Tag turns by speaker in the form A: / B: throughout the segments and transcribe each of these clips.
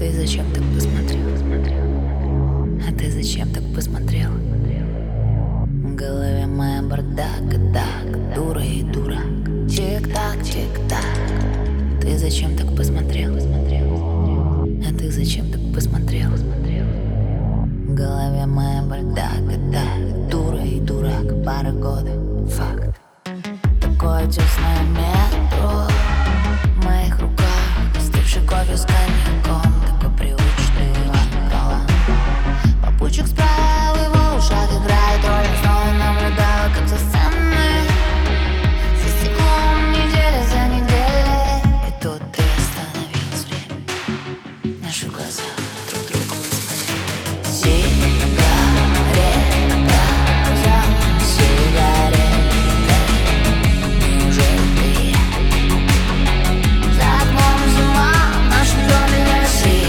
A: Ты зачем так посмотрел? А ты зачем так посмотрел? В голове моя бардак и так, дура и дурак. Тик-так, тик-так. Ты зачем так посмотрел? А ты зачем так посмотрел? В голове моя бардак и так, дура и дурак. Пара года, факт. Такое тесное метро в моих руках, остывший кофе с коньяком, такой привычный вокал. Попутчик справа, его в ушах играет роль. Я снова наблюдала, как за сценой, за стеклом, неделя за неделей. И тут ты остановилась время, наши глаза друг другу посмотрели. Сигарета за сигаретой. Неужели ты я? За окном зима, в нашем доме я.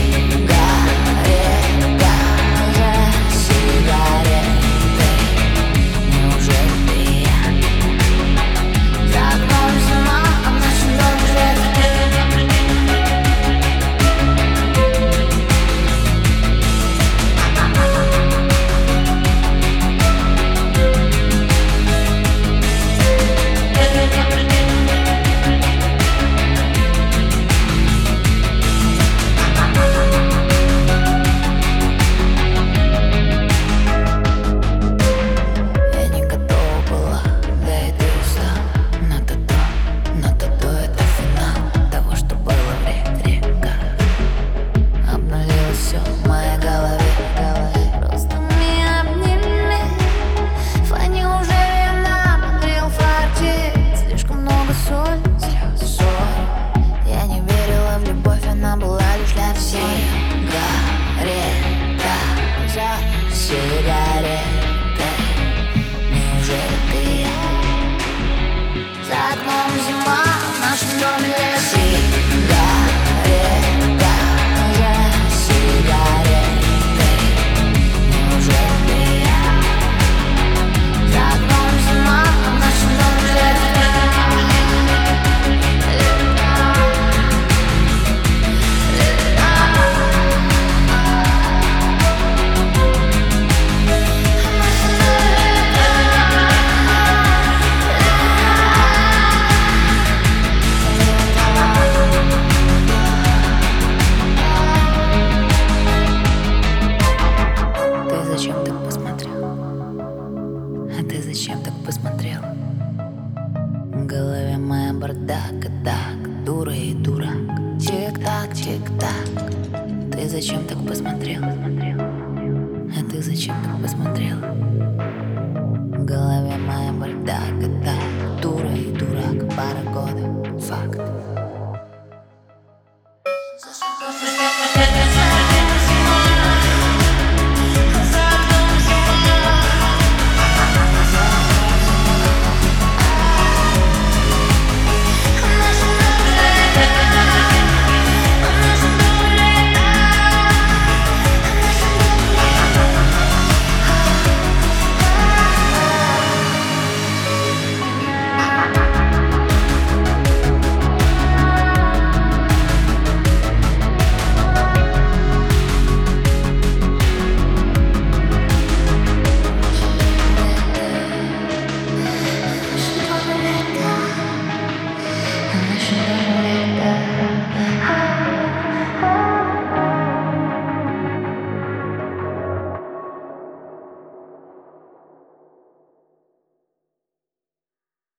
A: Сигарета за сигаретой. Неужели ты я? За окном зима, а в нашем доме лето. Я не готова была, да и ты устал. Но то это финал того, что было в реках. Обнулилось все в моей голове. Просто меня обними. Фанни уже я набрел фартик. Слишком много соли, слез, ссор. Я не верила в любовь, она была лишь для всех. Сигарета за сигаретой. Неужели ты я? За окном зима, в нашем доме лето. Сигарета за сигаретой. Неужели ты я? За окном зима, в нашем доме лето. Ты зачем так посмотрел? А ты зачем так посмотрел? В голове моя бардак и так, дура и дурак. Тик-так, тик-так. Ты зачем так посмотрел? А ты зачем так посмотрел? В голове моя бардак и так, дура и дурак. Пара года, факт.